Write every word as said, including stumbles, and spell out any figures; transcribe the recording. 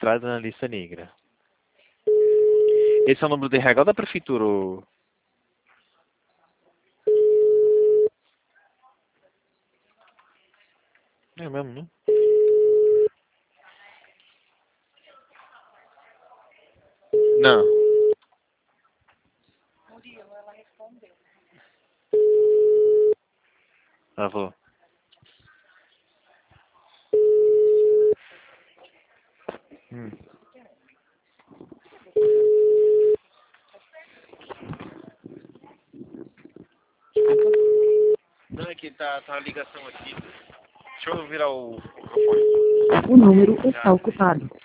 registrada na lista negra. Esse é o número de R H da prefeitura? Ou... É mesmo, né? Não. Ah, vou. Hum. Não, é que tá, tá a ligação aqui. Deixa eu virar o microfone. O número está ocupado.